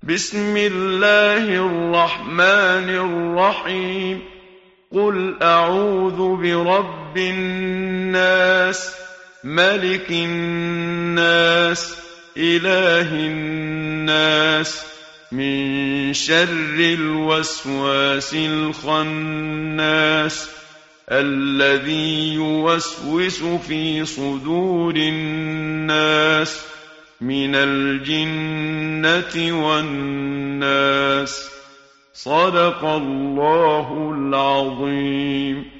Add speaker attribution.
Speaker 1: بسم الله الرحمن الرحيم. قل أعوذ برب الناس ملك الناس إله الناس من شر الوسواس الخناس الذي يوسوس في صدور الناس من الجنة والناس. صدق الله العظيم.